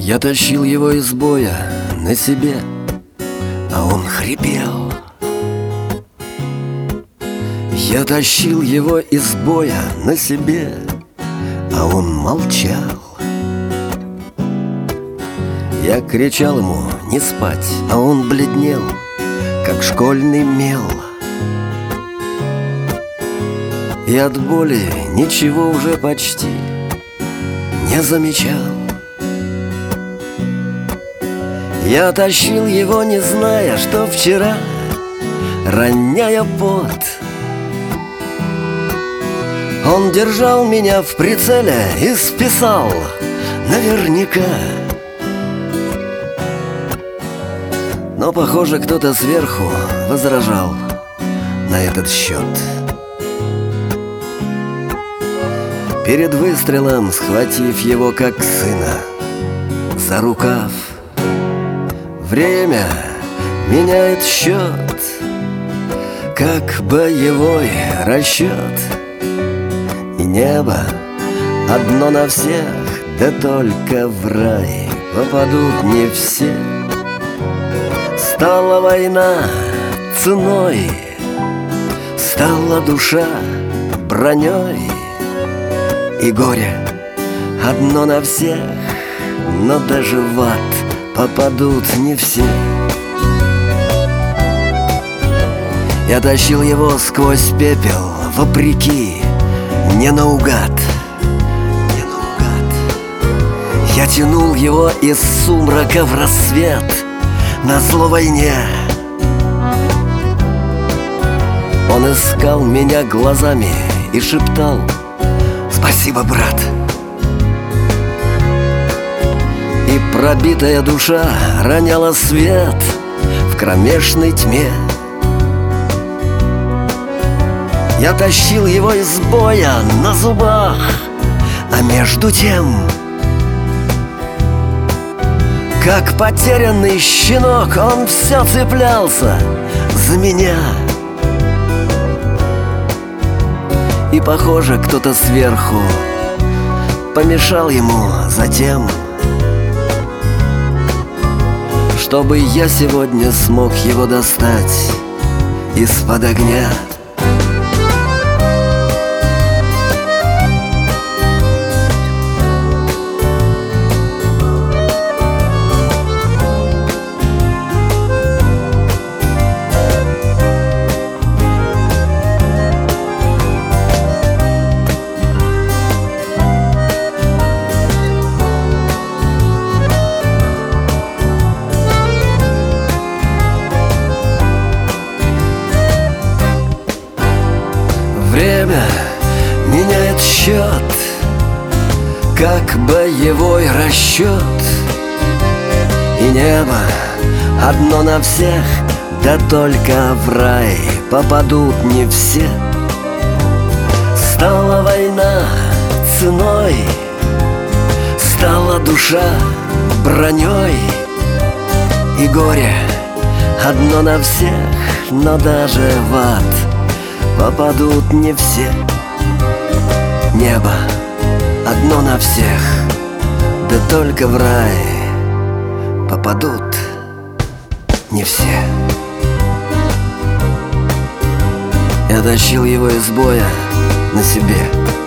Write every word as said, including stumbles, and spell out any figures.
Я тащил его из боя на себе, а он хрипел. Я тащил его из боя на себе, а он молчал. Я кричал ему не спать, а он бледнел, как школьный мел. И от боли ничего уже почти не замечал. Я тащил его, не зная, что вчера, роняя пот, он держал меня в прицеле и списал наверняка. Но, похоже, кто-то сверху возражал на этот счет. Перед выстрелом, схватив его как сына за рукав, время меняет счет, как боевой расчет. И небо одно на всех, да только в рай попадут не все. Стала война ценой, стала душа броней. И горе одно на всех, но даже в ад попадут не все. Я тащил его сквозь пепел, вопреки, не наугад, не наугад. Я тянул его из сумрака в рассвет, назло войне. Он искал меня глазами и шептал: «Спасибо, брат». И пробитая душа роняла свет в кромешной тьме. Я тащил его из боя на зубах, а между тем, как потерянный щенок, он все цеплялся за меня. И, похоже, кто-то сверху помешал ему затем, чтобы я сегодня смог его достать из-под огня. Время меняет счет, как боевой расчет. И небо одно на всех, да только в рай попадут не все. Стала война ценой, стала душа броней. И горе одно на всех, но даже в ад попадут не все. Небо одно на всех, да только в рай попадут не все. Я тащил его из боя на себе,